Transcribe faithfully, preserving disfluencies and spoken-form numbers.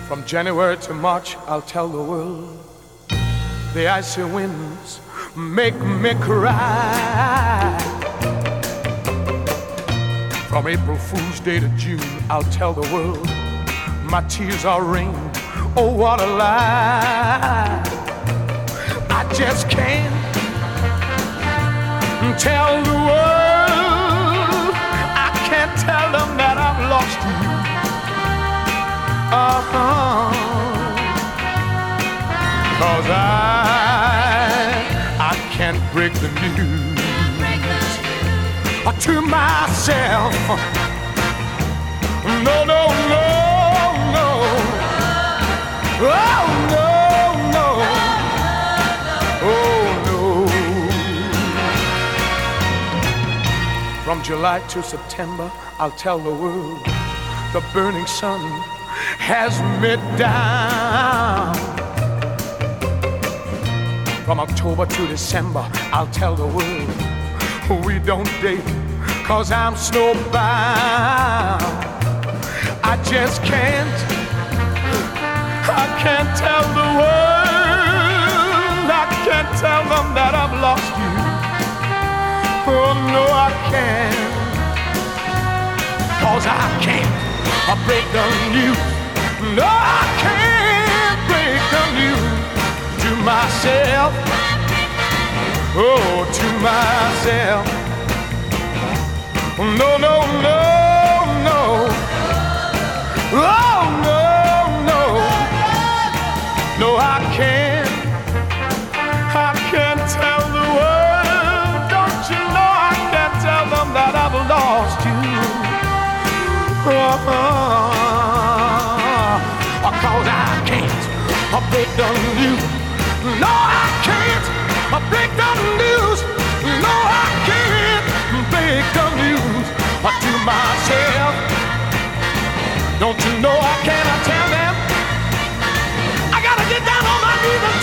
From January to March, I'll tell the world. The icy winds make me cry. From April Fool's Day to June, I'll tell the world. My tears are rain, oh what a lie. I just can't tell the world. I can't tell them that I've lost you. Uh-huh. Cause I, I can't break the news to myself. No, no, no, no. Oh, no, no. Oh, no. From July to September, I'll tell the world. The burning sun has me down. From October to December, I'll tell the world. We don't date, cause I'm snowbound. I just can't, I can't tell the world. I can't tell them that I've lost you. Oh no, I can't. Cause I can't break the news. No, I can't break the news to myself. Oh, to myself. No, no, no, no. Oh, no, no. No, I can't. I can't tell the world. Don't you know I can't tell them that I've lost you. Oh, cause I can't break the news. No, I can't break the news. No, I can't break the news to myself. Don't you know I cannot tell them? I gotta get down on my knees.